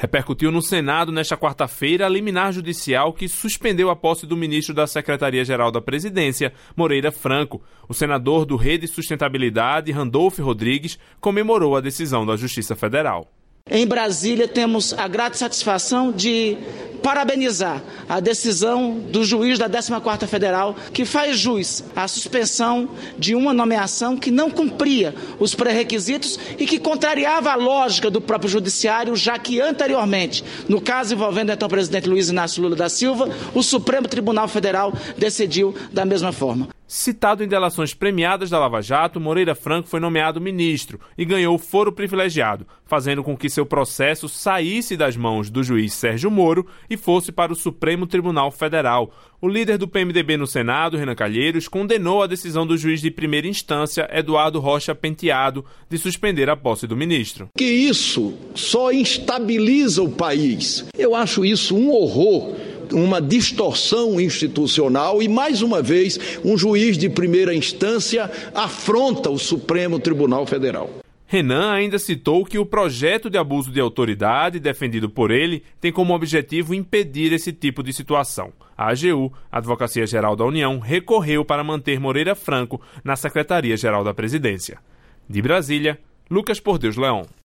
Repercutiu no Senado nesta quarta-feira a liminar judicial que suspendeu a posse do ministro da Secretaria-Geral da Presidência, Moreira Franco. O senador do Rede Sustentabilidade, Randolfo Rodrigues, comemorou a decisão da Justiça Federal. Em Brasília, temos a grata satisfação de parabenizar a decisão do juiz da 14ª Federal, que faz jus à suspensão de uma nomeação que não cumpria os pré-requisitos e que contrariava a lógica do próprio judiciário, já que anteriormente, no caso envolvendo o então presidente Luiz Inácio Lula da Silva, o Supremo Tribunal Federal decidiu da mesma forma. Citado em delações premiadas da Lava Jato, Moreira Franco foi nomeado ministro e ganhou foro privilegiado, fazendo com que seu processo saísse das mãos do juiz Sérgio Moro e fosse para o Supremo Tribunal Federal. O líder do PMDB no Senado, Renan Calheiros, condenou a decisão do juiz de primeira instância, Eduardo Rocha Penteado, de suspender a posse do ministro. Que isso só instabiliza o país. Eu acho isso um horror, uma distorção institucional e, mais uma vez, um juiz de primeira instância afronta o Supremo Tribunal Federal. Renan ainda citou que o projeto de abuso de autoridade defendido por ele tem como objetivo impedir esse tipo de situação. A AGU, a Advocacia Geral da União, recorreu para manter Moreira Franco na Secretaria-Geral da Presidência. De Brasília, Lucas Por Deus Leão.